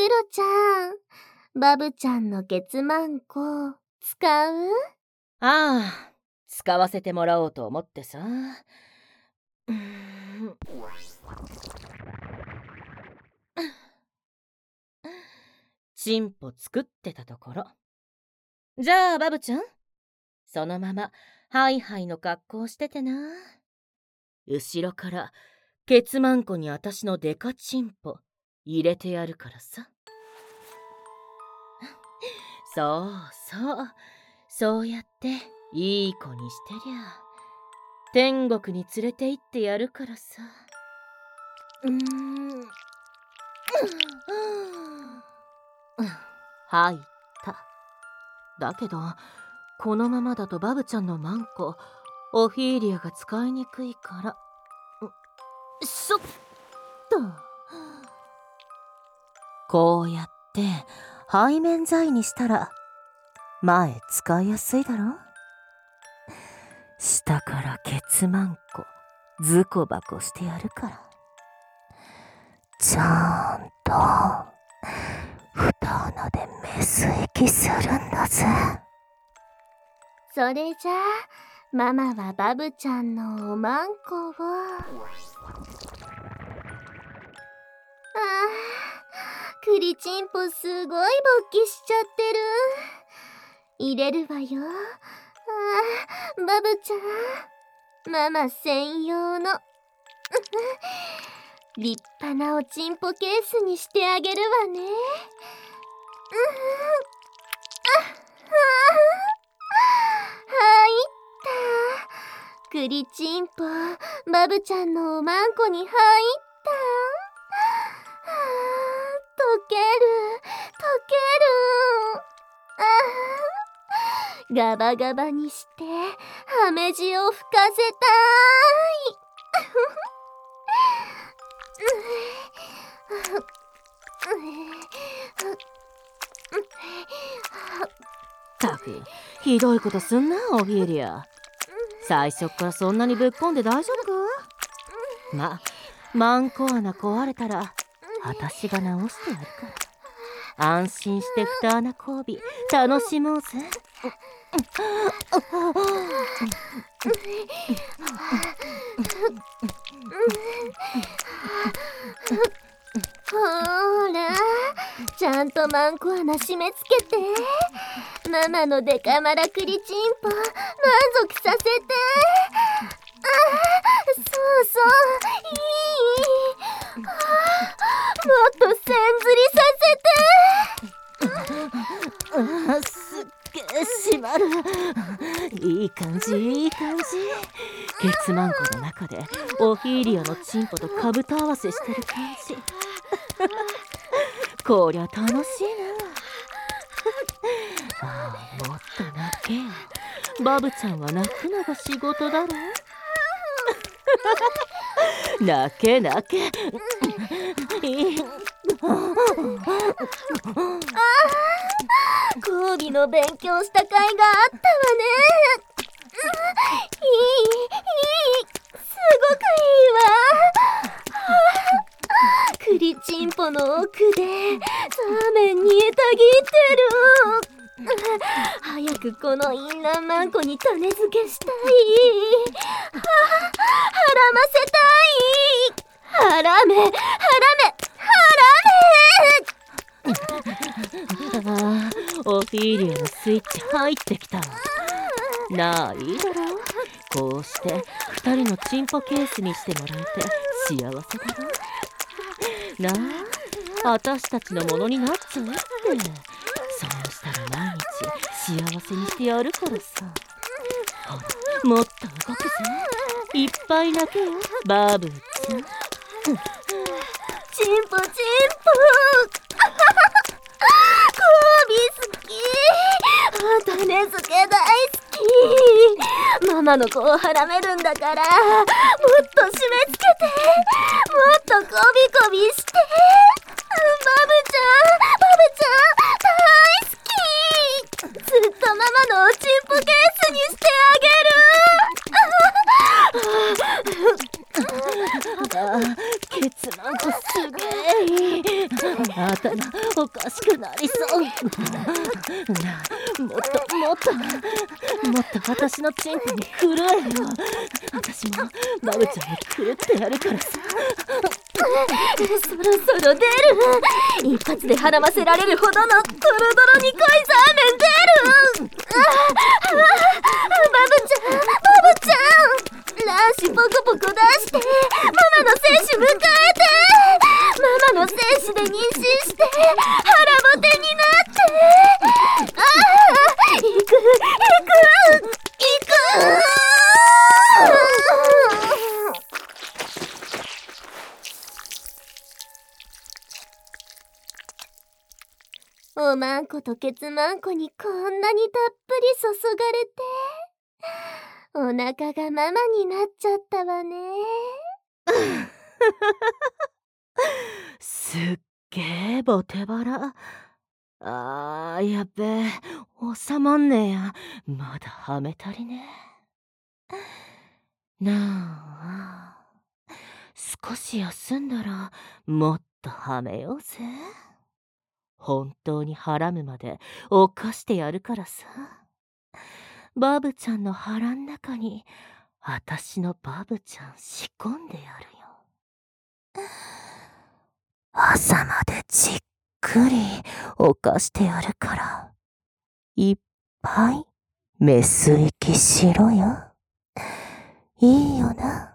シロちゃん、バブちゃんのケツマンコ使う？ ああ、使わせてもらおうと思ってさ。チンポ作ってたところ。じゃあバブちゃん、そのままハイハイの格好しててな。後ろからケツマンコにあたしのデカチンポ入れてやるからさ。そうそう、そうやっていい子にしてりゃ天国に連れて行ってやるからさ。入った。だけどこのままだとバブちゃんのマンコオフィーリアが使いにくいから、そっとこうやって背面剤にしたら前使いやすいだろ。下からケツマンコズコバコしてやるから。ちゃんと二穴でメス息するんだぜ。 それじゃあママはバブちゃんのおまんこを栗チンポすごい勃起しちゃってる。入れるわよ。バブちゃん、ママ専用の立派なおちんぽケースにしてあげるわね。入った。栗チンポ、バブちゃんのおまんこに入った。溶ける。ガバガバにしてハメジを吹かせたたく、ひどいことすんなオフィーリア。最初っからそんなにぶっこんで大丈夫か？マンコ穴壊れたら私が直してやるから。安心して二穴交尾楽しもうぜ。 ほら、ちゃんとマンコ穴締め付けて。ママのデカマラクリチンポ満足させて。そういい。もっとせんずりさせて。 すっげえ締まる。いい感じ。ケツマンコの中でオフィーリアのチンポとかぶと合わせしてる感じ。こりゃ楽しいな。もっと泣け。バブちゃんは泣くのが仕事だろ。泣け。 交尾の勉強した甲斐があったわね。いい。すごくいいわ。栗チンポの奥でラーメン煮えたぎってる。早くこのインナーマンコに種付けしたい。はらませたい。はらめ。 オフィーリアのスイッチ入ってきた。なあ、いいだろう。こうして二人のチンポケースにしてもらえて幸せだろ。なあ、私たちのものになっちゃえって。そうしたら毎日幸せにしてやるからさ。ほら、もっと動くぜ。いっぱい泣けよ、バブちゃん。 チンポ種付け大好き。ママの子をはらめるんだから、もっと締め付けて、もっとコビして。バブちゃん大好き。ずっとママのおチンポケースにしてあげる。 ケツマンコすげえいい。 頭おかしくなりそう。もっと私のチンポに震えよ。私もバブちゃんに狂ってやるからさ。 そろそろ出る。一発で孕ませられるほどのドロドロに濃いザーメン出る。バブちゃん、卵子ポコポコ出してママの精子迎えて、ママの精子で妊娠して腹ボテになって、行く。おまんことケツまんこにこんなにたっぷり注がれて、お腹がママになっちゃったわね。 すっげえボテバラ。やっべえ、収まんねえや。まだはめ足りねえ。なあ、少し休んだらもっとはめようぜ。本当にはらむまで犯してやるからさ。バブちゃんの腹ん中にあたしのバブちゃん仕込んでやるよ。朝までじっくり犯してやるから、いっぱいメス息しろよ。いいよな。